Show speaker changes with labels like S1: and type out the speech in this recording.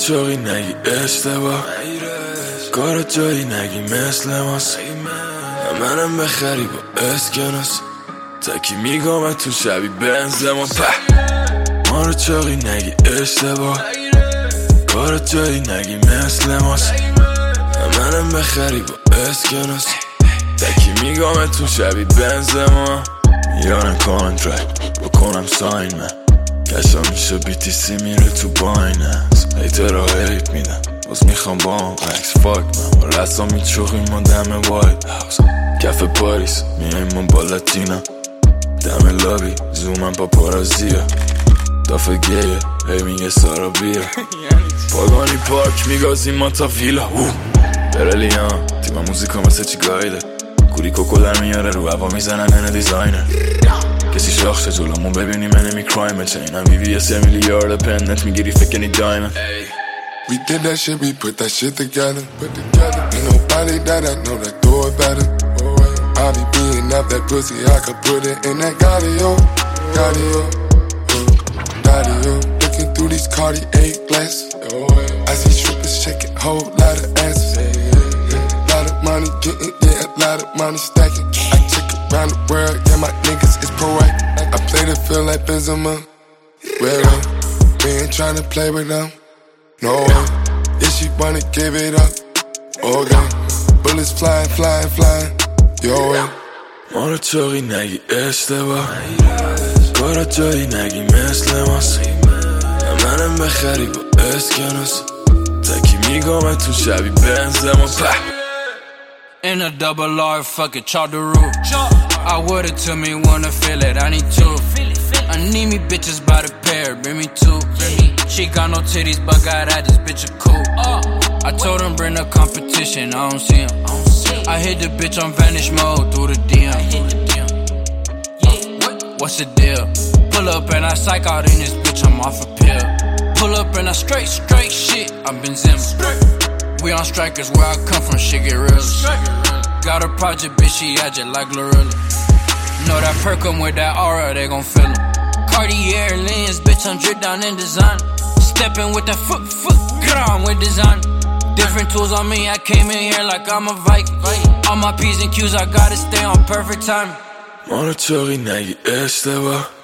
S1: چاقی نگی اشتباه کار جایی نگی مثل ماست منم بخری با اسکناس تکی میگم تو شبی بنزما ما رو چاقی نگی اشتباه کار جایی نگی مثل ماست منم بخری با اسکناس تکی میگم تو شبی بنزما میارن کانترکت بکنم ساین من کشا میشه BTC میره تو بایننس هیترها هیت میدن باز میخوام با هم عکس فاک من با رسا میچوخیم ما دم وایت هاوس کف پاریس میایم ما با لاتینا دم لابی زومم با پارازیا دافه گیه هی میگه سارا بیا پاگانی پارک میگازیم ما تا ویلا برلیان تیما موزیکا مثل چی گایده کوری کوکو در میاره رو هوا میزنن اینه دیزاینر کسی شاخشه جلومون ببینی من نمی کرایم چینم بیبی 3 میلیارد پنت میگیری فکنی دایمن
S2: We did that shit, we put that shit together. Ain't nobody that I know that do it better. I be beating up that pussy, I could put it in that Gaudio. Looking through these Cartier glasses. I see strippers shaking, whole lot of asses. Lot of money getting, yeah, a lot of money stacking. I check around the world, yeah, my niggas is proactive. I play the field like Benzema. Well, we ain't tryna play with them. No way, if she wanna give it up, okay. Bullets flying, yo way.
S1: ما رو چاقی نگی اشتباه کارا جایی نگی مثل ماست منم بخری با اسکناس تکی میگم تو شبی بنزما
S3: In a double R, fuck it, chop the roof. I would've took me, wanna feel it, I need two. I need me bitches by the pair, bring me two. She got no titties, but got at this bitch a cool. I told him bring the competition, I don't see him. I hit the bitch on vanish mode through the DM. What's the deal? Pull up and I psych out in this bitch, I'm off a pill. Pull up and I straight shit, I've been Zim. We on strikers, where I come from, shit get real. Got a project, bitch, she agile like Glorilla. Know that perk 'em with that aura, they gon' feel 'em. Cartier lens, bitch, I'm dripped down in design. Stepping with that foot, get on with design. Different tools on me, I came in here like I'm a Viking. All my P's and Q's, I gotta stay on perfect time.
S1: ما رو چاقی نگی اشتباه